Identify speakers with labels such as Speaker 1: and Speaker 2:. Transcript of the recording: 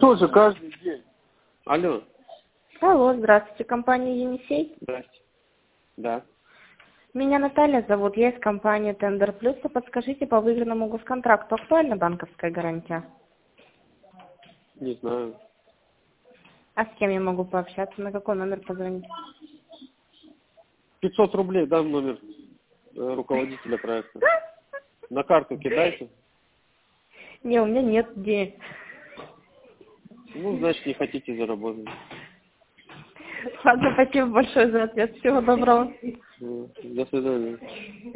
Speaker 1: тоже каждый день. Алло.
Speaker 2: Алло, здравствуйте, компания «Енисей».
Speaker 1: Здрасте. Да.
Speaker 2: Меня Наталья зовут, я из компании «Тендер Плюс». Подскажите, по выигранному госконтракту актуальна банковская гарантия?
Speaker 1: Не знаю.
Speaker 2: А с кем я могу пообщаться? На какой номер позвонить?
Speaker 1: 500 рублей дам номер руководителя проекта. На карту кидайте.
Speaker 2: Не, у меня нет денег.
Speaker 1: Ну, значит, не хотите заработать.
Speaker 2: Ладно, спасибо большое за ответ. Всего доброго.
Speaker 1: До свидания.